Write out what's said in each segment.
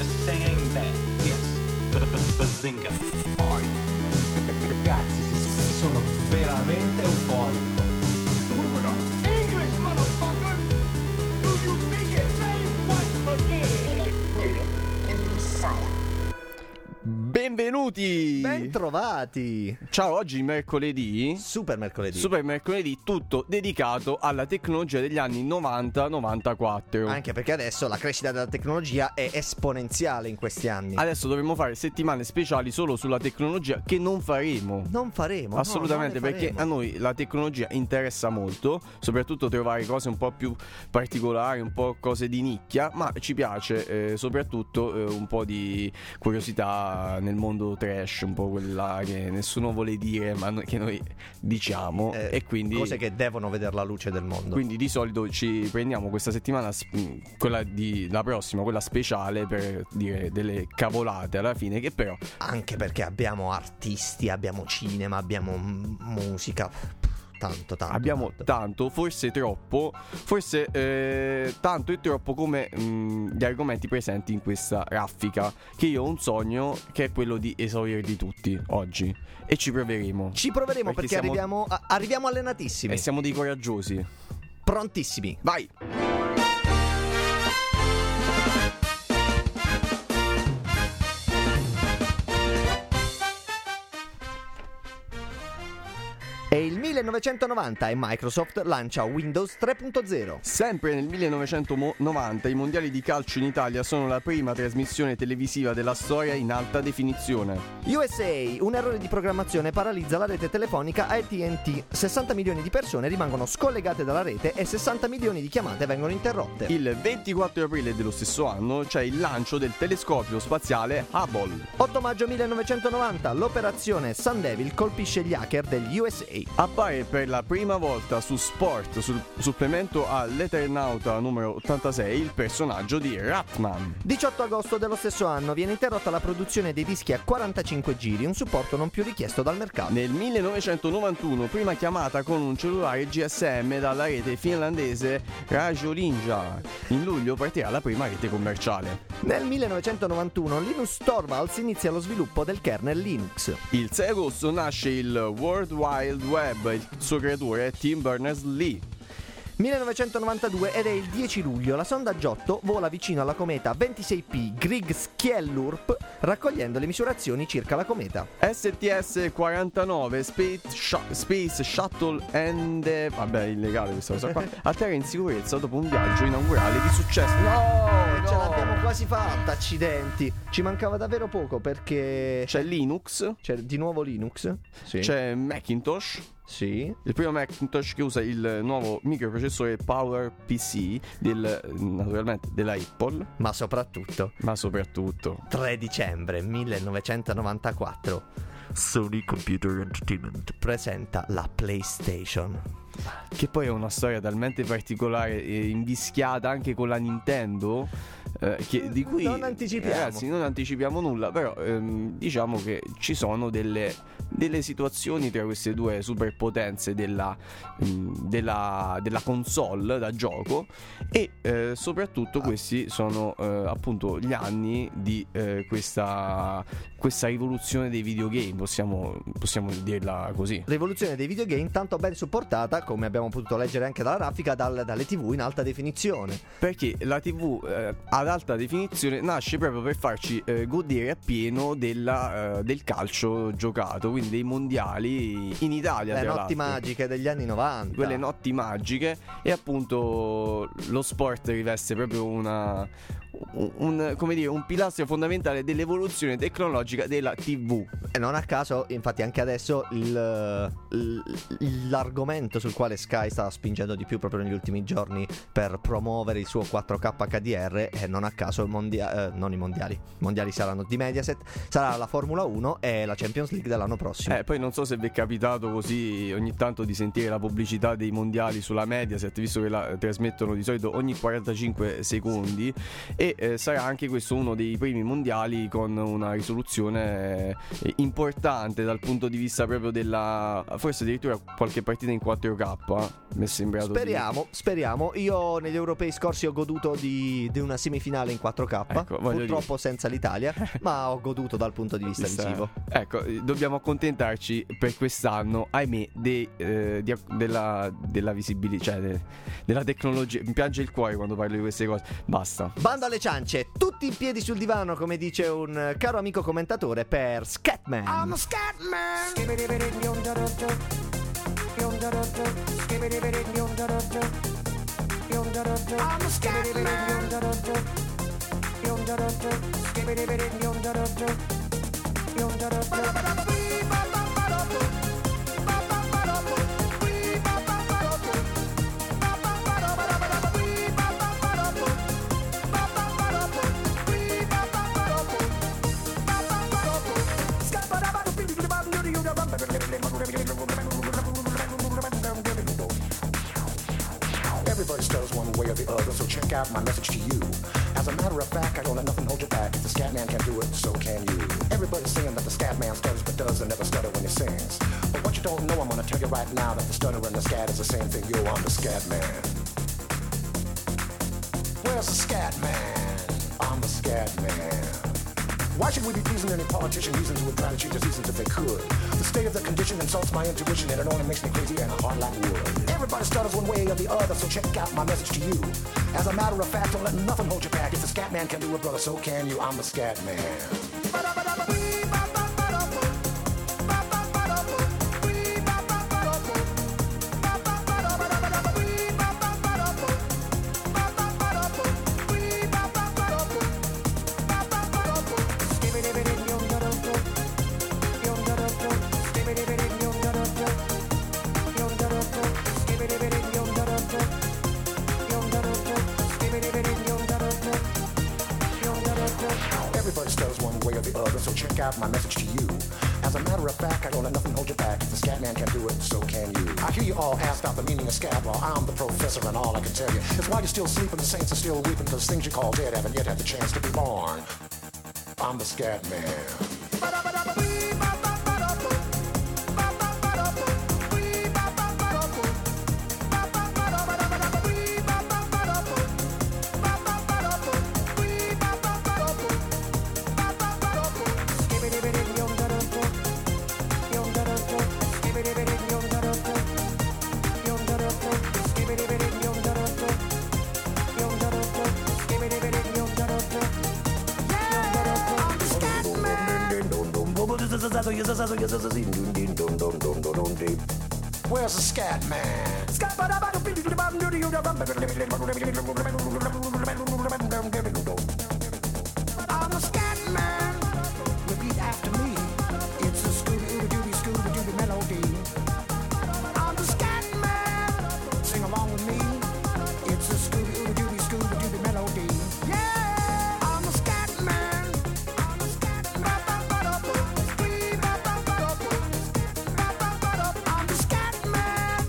saying that, yes, Bazinga. Ragazzi, sono veramente euforico. English, motherfucker! Do you speak it? Say what again? Benvenuti! Bentrovati! Ciao, oggi mercoledì, Super mercoledì. super mercoledì, tutto dedicato alla tecnologia degli anni 90-94. Anche perché adesso la crescita della tecnologia è esponenziale in questi anni. Adesso dovremmo fare settimane speciali solo sulla tecnologia, che non faremo. Non faremo. Assolutamente, no, non ne perché a faremo. noi la tecnologia interessa molto, soprattutto trovare cose un po' più particolari, un po' cose di nicchia, ma ci piace soprattutto un po' di curiosità nel mondo trash, un po' quella che nessuno vuole dire ma che noi diciamo, e quindi cose che devono vedere la luce del mondo. quindi di solito ci prendiamo questa settimana, la prossima, quella speciale, per dire delle cavolate alla fine, che però Anche perché abbiamo artisti, abbiamo cinema, abbiamo musica. Tanto. abbiamo tanto, forse troppo, tanto e troppo come gli argomenti presenti in questa raffica, che io ho un sogno che è quello di esaurirli tutti oggi, e ci proveremo. Ci proveremo perché siamo- arriviamo allenatissimi. E siamo dei coraggiosi. Prontissimi. Vai! È il 1990 e Microsoft lancia Windows 3.0. Sempre nel 1990 i mondiali di calcio in Italia sono la prima trasmissione televisiva della storia in alta definizione. USA, un errore di programmazione paralizza la rete telefonica AT&T. 60 milioni di persone rimangono scollegate dalla rete e 60 milioni di chiamate vengono interrotte. Il 24 aprile dello stesso anno c'è il lancio del telescopio spaziale Hubble. 8 maggio 1990, l'operazione Sun Devil colpisce gli hacker degli USA. Appare per la prima volta su Sport, sul supplemento all'Eternauta numero 86, il personaggio di Ratman. 18 agosto dello stesso anno viene interrotta la produzione dei dischi a 45 giri, un supporto non più richiesto dal mercato. Nel 1991, prima chiamata con un cellulare GSM dalla rete finlandese Rajolinja. In luglio partirà la prima rete commerciale. Nel 1991 Linus Torvalds inizia lo sviluppo del kernel Linux. Il 6 agosto nasce il World Wide Web, il suo creatore è Tim Berners-Lee. 1992 ed è il 10 luglio, la sonda Giotto vola vicino alla cometa 26P Grigg-Skjellup, raccogliendo le misurazioni circa la cometa. STS-49 Space Shuttle and... vabbè, illegale questa cosa qua. Atterra in sicurezza dopo un viaggio inaugurale di successo. No, Ce l'abbiamo quasi fatta, accidenti. Ci mancava davvero poco perché C'è Linux, c'è di nuovo Linux. Sì. c'è Macintosh. Sì. Il primo Macintosh che usa il nuovo microprocessore PowerPC naturalmente della Apple, Ma soprattutto ma soprattutto 3 dicembre 1994 Sony Computer Entertainment presenta la PlayStation. che poi è una storia talmente particolare e invischiata anche con la Nintendo, di cui Non anticipiamo. ragazzi, non anticipiamo nulla, però diciamo che ci sono delle situazioni tra queste due superpotenze della console da gioco, e soprattutto questi sono appunto gli anni di questa rivoluzione dei videogame, possiamo dirla così. Rivoluzione dei videogame, tanto ben supportata, come abbiamo potuto leggere anche dalla grafica, dalle TV in alta definizione. Perché la TV ad alta definizione nasce proprio per farci godere appieno del calcio giocato, quindi dei mondiali in Italia, Le tra notti l'altro. magiche degli anni 90. Quelle notti magiche, e appunto lo sport riveste proprio un pilastro fondamentale dell'evoluzione tecnologica della TV. E non a caso, infatti, anche adesso l'argomento sul quale Sky sta spingendo di più proprio negli ultimi giorni per promuovere il suo 4K HDR, e non a caso non i mondiali. I mondiali saranno di Mediaset, sarà la Formula 1 e la Champions League dell'anno prossimo. Poi non so se vi è capitato così ogni tanto di sentire la pubblicità dei mondiali sulla Mediaset, visto che la trasmettono di solito ogni 45 secondi, e sarà anche questo uno dei primi mondiali con una risoluzione importante dal punto di vista proprio della, forse addirittura qualche partita in 4K, mi è sembrato. Speriamo. Io negli europei scorsi ho goduto di una semifinale in 4K, Ecco, voglio purtroppo senza l'Italia, ma ho goduto dal punto di vista visivo. Ecco, dobbiamo accontentarci per quest'anno, ahimè, della visibilità, cioè della tecnologia. Mi piange il cuore quando parlo di queste cose. Basta. Bando alle ciance, tutti in piedi sul divano, come dice un caro amico commentatore, per Scatman. I'm a scat man. I'm a scat Everybody stutters one way or the other, so check out my message to you. As a matter of fact, I don't let nothing hold you back. If the scat man can do it, so can you. Everybody's saying that the scat man stutters but doesn't never stutter when he sings. But what you don't know, I'm gonna tell you right now, that the stutter and the scat is the same thing. Yo, I'm the scat man. Where's the scat man? I'm the scat man. Why should we be pleasing any politician reasons who would try to cheat the seasons if they could? The state of the condition insults my intuition, and it only makes me crazy and a heart like wood. Everybody stutters one way or the other, so check out my message to you. As a matter of fact, don't let nothing hold you back. If the scat man can do it, brother, so can you. I'm the scat man. Everybody stutters one way or the other, so check out my message to you. As a matter of fact, I don't let nothing hold you back. If the scat man can do it, so can you. I hear you all ask out the meaning of scat. Well, I'm the professor, and all I can tell you is while you're still sleeping, the saints are still weeping, because things you call dead haven't yet had the chance to be born. I'm the scat man. Where's the scat man? I'm a scat man. Repeat after me. It's a Scooby-Dooby melody. I'm the scat man. Sing along with me. It's a Scooby-Dooby melody. Yeah, I'm a scat man. I'm a scat man. I'm the scat man.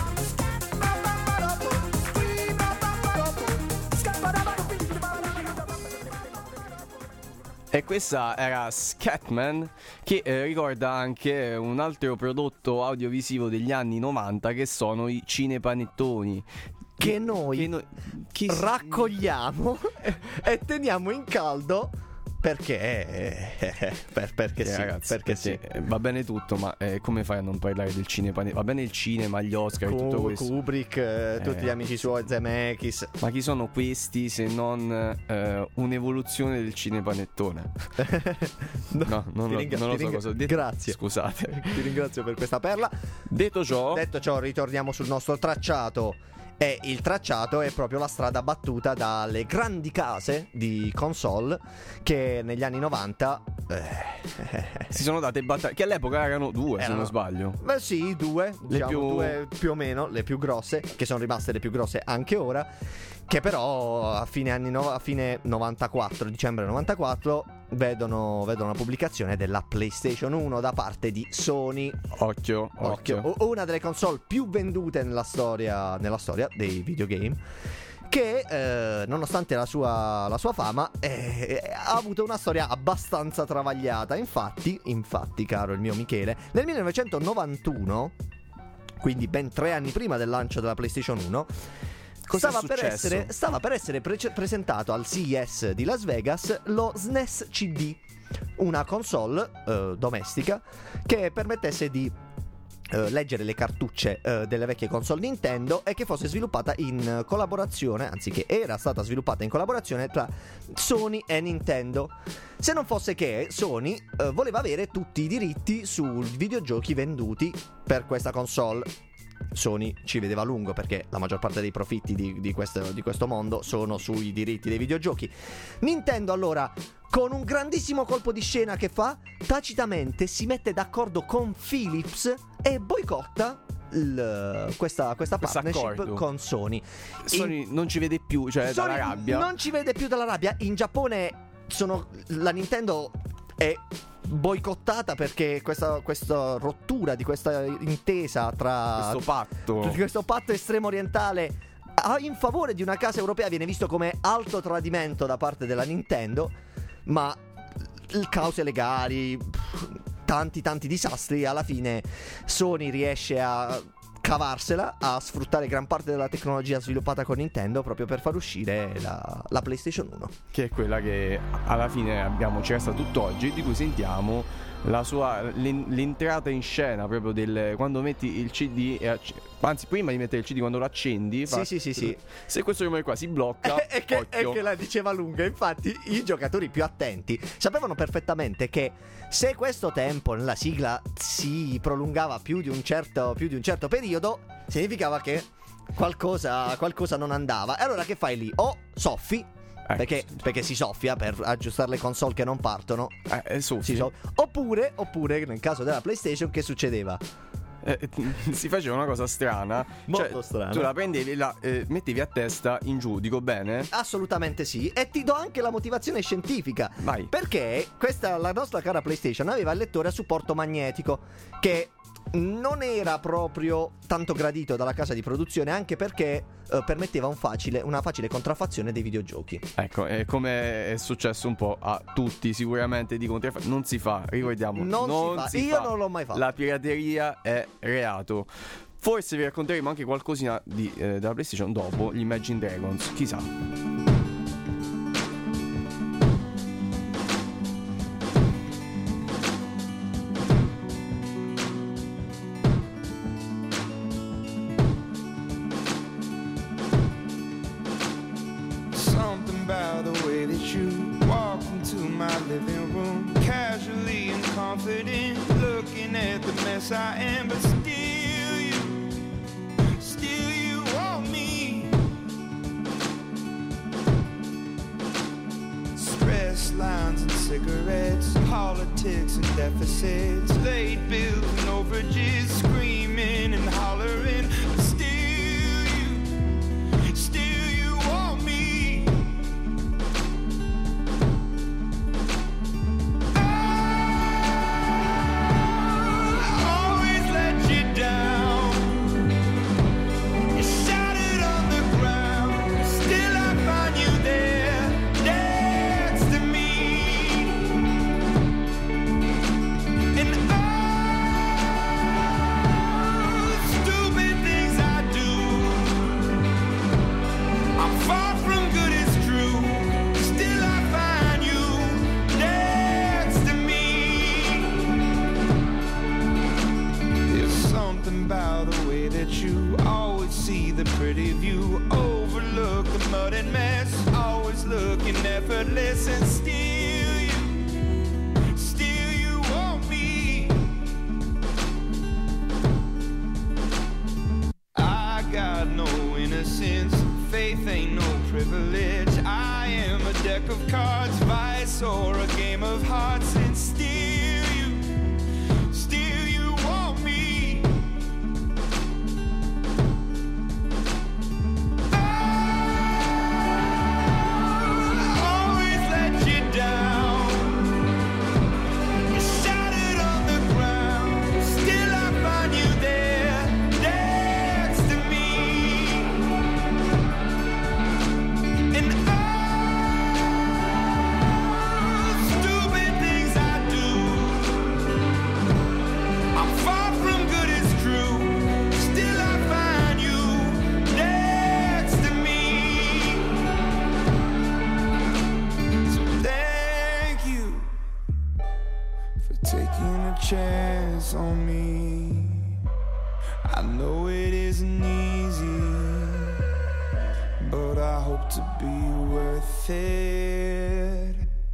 E questa era Scatman, che ricorda anche un altro prodotto audiovisivo degli anni 90, che sono i cinepanettoni. Che noi raccogliamo e teniamo in caldo perché perché sì, ragazzi, perché sì. Va bene tutto, ma come fai a non parlare del cinema? Va bene il cinema, gli Oscar e tutto questo. Kubrick, tutti gli amici suoi, Zemeckis. Ma chi sono questi se non un'evoluzione del cinepanettone? No, non lo so cosa dire. Grazie. Scusate. Ti ringrazio per questa perla. Detto ciò, ritorniamo sul nostro tracciato. E il tracciato è proprio la strada battuta dalle grandi case di console che negli anni 90 si sono date battaglie, che all'epoca erano due, se non sbaglio. Beh sì, due, diciamo, due più o meno, le più grosse, che sono rimaste le più grosse anche ora, che però a fine 94, dicembre 94, vedono la pubblicazione della PlayStation 1 da parte di Sony. Occhio. Una delle console più vendute nella storia dei videogame, che nonostante la sua fama ha avuto una storia abbastanza travagliata. Infatti, caro il mio Michele, nel 1991, quindi ben 3 anni prima del lancio della PlayStation 1, stava per essere presentato al CES di Las Vegas lo SNES CD, una console domestica che permettesse di leggere le cartucce delle vecchie console Nintendo e che fosse sviluppata in collaborazione, anzi che era stata sviluppata in collaborazione tra Sony e Nintendo. Se non fosse che Sony voleva avere tutti i diritti sui videogiochi venduti per questa console. Sony ci vedeva lungo perché la maggior parte dei profitti di questo mondo sono sui diritti dei videogiochi. Nintendo allora, con un grandissimo colpo di scena che fa, tacitamente si mette d'accordo con Philips e boicotta questa partnership accordo con Sony. Sony non ci vede più, cioè Sony dalla rabbia. non ci vede più dalla rabbia. In Giappone la Nintendo è boicottata perché questa rottura di questa intesa tra questo patto estremo orientale in favore di una casa europea viene visto come alto tradimento da parte della Nintendo, ma cause legali, tanti disastri, alla fine Sony riesce a cavarsela, a sfruttare gran parte della tecnologia sviluppata con Nintendo proprio per far uscire la PlayStation 1, che è quella che alla fine ci resta tutt'oggi, di cui sentiamo l'entrata in scena proprio quando metti il CD anzi prima di mettere il CD, quando lo accendi sì. Se questo rumore qua si blocca è che la diceva lunga. Infatti i giocatori più attenti sapevano perfettamente che se questo tempo nella sigla si prolungava più di un certo periodo, significava che qualcosa non andava. E allora che fai lì? O soffi, perché si soffia per aggiustare le console che non partono, oppure nel caso della PlayStation che succedeva? Si faceva una cosa strana, molto strana. Tu la prendevi e mettevi a testa in giù, dico bene? Assolutamente sì. E ti do anche la motivazione scientifica. Vai. Perché la nostra cara PlayStation aveva il lettore a supporto magnetico, che non era proprio tanto gradito dalla casa di produzione, anche perché permetteva una facile contraffazione dei videogiochi. Ecco, come è successo un po' a tutti sicuramente di contraffazione. Non si fa, ricordiamo, non si fa. Io non l'ho mai fatto. La pirateria è reato. Forse vi racconteremo anche qualcosina della PlayStation dopo gli Imagine Dragons, chissà. Living room, casually and confident, looking at the mess I am, but still you want me. Stress lines and cigarettes, politics and deficits, late bills and overages, screaming and hollering, but still you want me. Effortless and still you want me. I got no innocence, faith ain't no privilege. I am a deck of cards, vice or a game of hearts, and still you want me. for taking a chance on me. I know it isn't easy, but I hope to be worth it.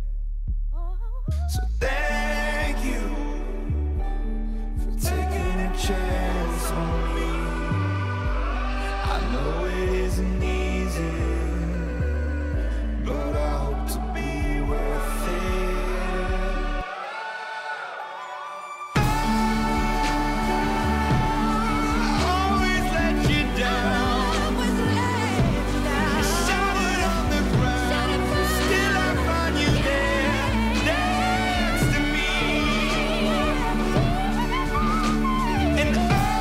So thank you for taking a chance on me. I know it isn't easy, but I hope to be worth it. Always let you down. You showered on the ground. Still I find you there, next to me. And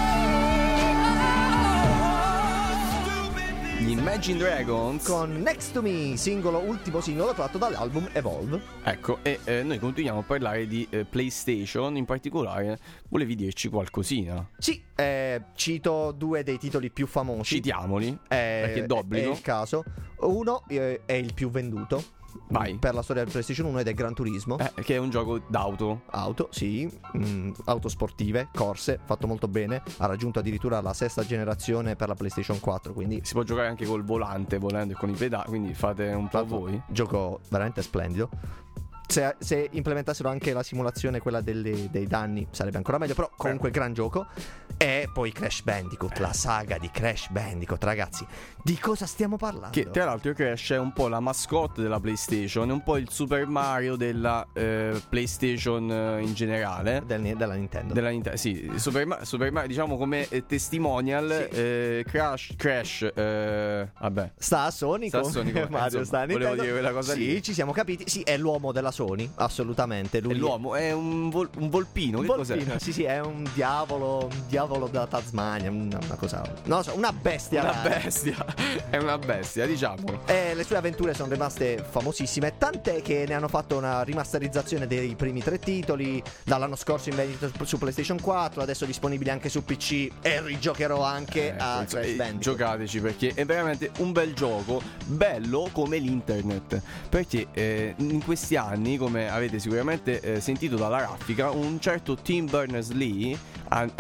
Gli Imagine Dragons. Con Next to Me, ultimo singolo tratto dall'album Evolve. Ecco, e noi continuiamo a parlare di PlayStation. In particolare, volevi dirci qualcosina? Sì, cito due dei titoli più famosi. Citiamoli, perché è d'obbligo. È il caso. Uno è il più venduto. Vai. Per la storia del PlayStation 1 ed è Gran Turismo. Che è un gioco d'auto. Auto, sì, auto sportive, corse, fatto molto bene. Ha raggiunto addirittura la 6ª generazione per la PlayStation 4, quindi Si può giocare anche col volante, volendo, e con i pedali, quindi fate un po' voi. gioco veramente splendido. Se implementassero anche la simulazione, quella dei danni, sarebbe ancora meglio. Però comunque gran gioco. E poi Crash Bandicoot, la saga di Crash Bandicoot. Ragazzi, di cosa stiamo parlando? Che tra l'altro Crash è un po' la mascotte della PlayStation, è un po' il Super Mario della PlayStation in generale. Della Nintendo. Sì, Super Mario, diciamo come testimonial. Crash, vabbè. Sta a Sony, Sta a come Sony, come- Mario insomma, sta a Nintendo. volevo dire quella cosa sì, lì. ci siamo capiti. Sì, è l'uomo della Sony, assolutamente. Lui E l'uomo è un volpino, un che volpino, cos'è? sì, è un diavolo della Tasmania, una cosa, non lo so, una bestia. Una bestia, è una bestia, diciamo. E le sue avventure sono rimaste famosissime, tant'è che ne hanno fatto una rimasterizzazione dei primi 3 titoli dall'anno scorso in vendita su PlayStation 4, adesso disponibili anche su PC, e rigiocherò anche a Crash Bandicoot. Giocateci, perché è veramente un bel gioco, bello come l'internet, perché in questi anni, come avete sicuramente sentito dalla raffica, un certo Tim Berners-Lee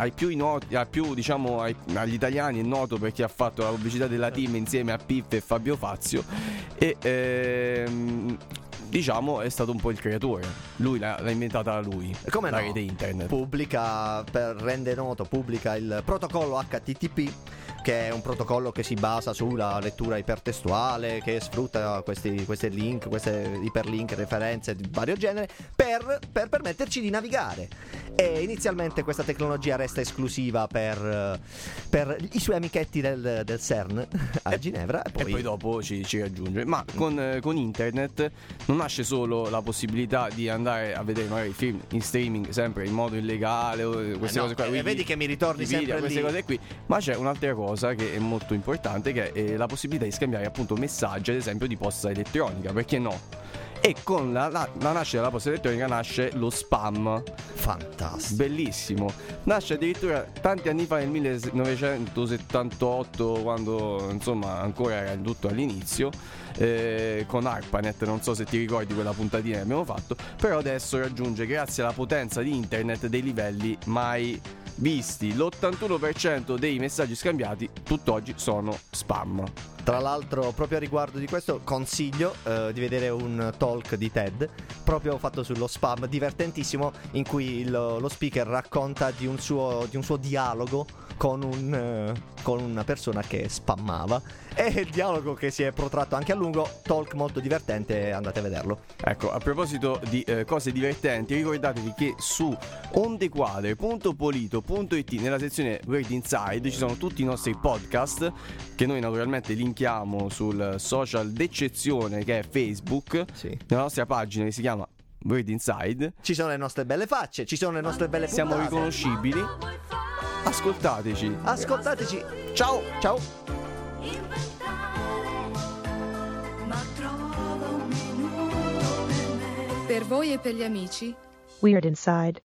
agli italiani è noto perché ha fatto la pubblicità della Team insieme a Piff e Fabio Fazio, e diciamo è stato un po' il creatore. Lui l'ha inventata lui. Come la no? rete internet. Rende noto, pubblica il protocollo HTTP, che è un protocollo che si basa sulla lettura ipertestuale, che sfrutta questi link, queste iperlink, referenze di vario genere per permetterci di navigare. E inizialmente questa tecnologia resta esclusiva per i suoi amichetti del CERN a Ginevra, E poi dopo ci raggiunge. Ma con internet non nasce solo la possibilità di andare a vedere magari film in streaming sempre in modo illegale, o queste cose qua. Vedi che mi ritorni sempre queste lì. cose qui. Ma c'è un'altra cosa che è molto importante, che è la possibilità di scambiare appunto messaggi, ad esempio di posta elettronica, perché no? E con la nascita della posta elettronica nasce lo spam. Fantastico. Bellissimo. Nasce addirittura tanti anni fa, nel 1978, quando insomma ancora era tutto all'inizio, con ARPANET. Non so se ti ricordi quella puntatina che abbiamo fatto. Però adesso raggiunge, grazie alla potenza di internet, dei livelli mai visti. L'81% dei messaggi scambiati tutt'oggi sono spam. Tra l'altro, proprio a riguardo di questo, consiglio di vedere un talk di TED proprio fatto sullo spam, divertentissimo, in cui lo speaker racconta di un suo dialogo con una persona che spammava, e il dialogo che si è protratto anche a lungo. Talk molto divertente, andate a vederlo. Ecco, a proposito di cose divertenti, ricordatevi che su ondequadre.polito.it, nella sezione Word Inside, ci sono tutti i nostri podcast, che noi naturalmente linkiamo sul social d'eccezione che è Facebook, Sì. nella nostra pagina che si chiama Word Inside. Ci sono le nostre belle facce, ci sono le nostre belle Siamo puntate. riconoscibili. Ascoltateci. Ascoltateci. Ciao. Ciao. Per voi e per gli amici, Weird Inside.